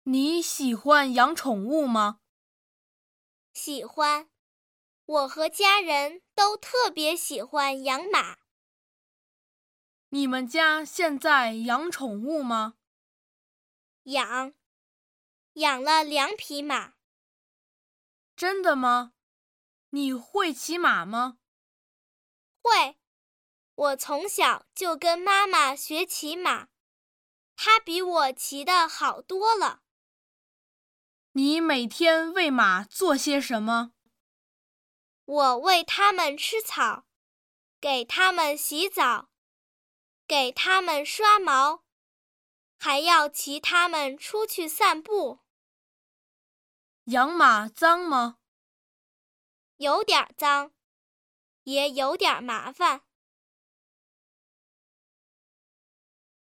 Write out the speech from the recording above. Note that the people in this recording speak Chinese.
你喜欢养宠物吗？ 喜欢，我和家人都特别喜欢养马。 你们家现在养宠物吗？ 养了2匹马。 真的吗？你会骑马吗？ 会，我从小就跟妈妈学骑马，她比我骑得好多了。 你每天为马做些什么？ 我喂它们吃草，给它们洗澡，给它们刷毛，还要骑它们出去散步。 养马脏吗？ 有点脏，也有点麻烦。